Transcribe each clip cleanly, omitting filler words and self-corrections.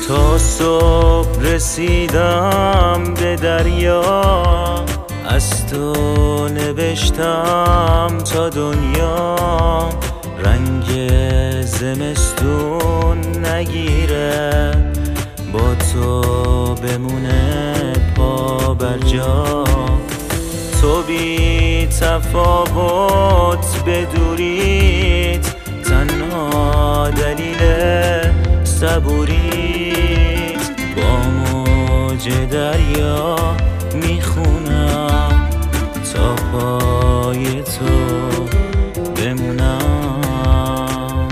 تا صبح رسیدم به دریا، از تو نوشتم تا دنیا رنگ زمستون نگیره، با تو بمونه پا بر جا. تو بی تفاوت بدوریت، تنها دلیل صبوریت، با موج دریا میخونم تا پای تو بمونم.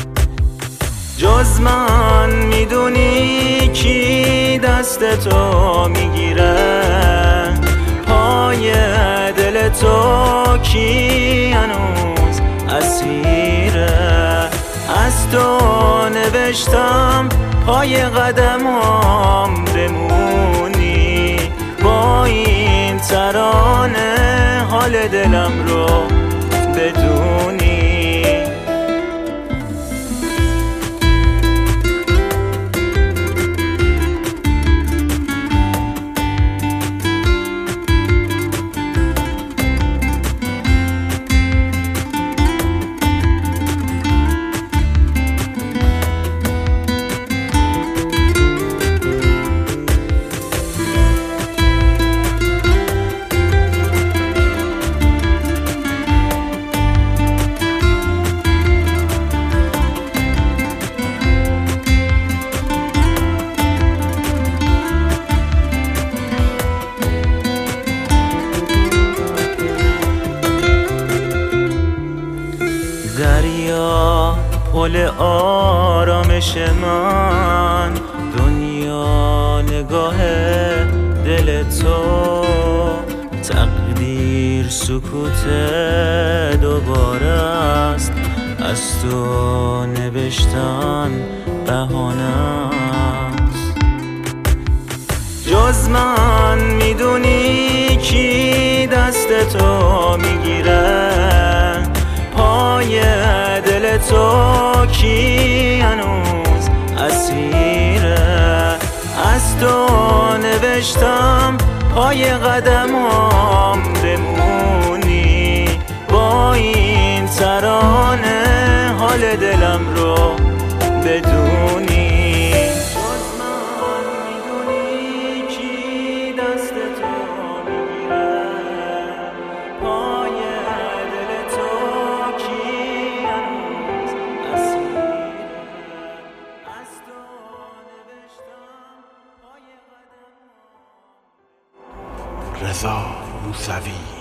جز من میدونی کی دست تو میگیره، پای دل تو کی هنوز اسیره. از تو نوشتم پای قدمام بمونی، با این ترانه حال دلم رو بدونی. دریا پل آرامش من، دنیا نگاه دل تو، تقدیر سکوت دوباره است، از تو نوشتن بهانه است. جز من میدونی کی دست تو میگیره، پای دل تو کی هنوز اسیره. از تو نوشتم پای قدمام بمونی، با این ترانه حال دلم رو بدونی. رضا موسوی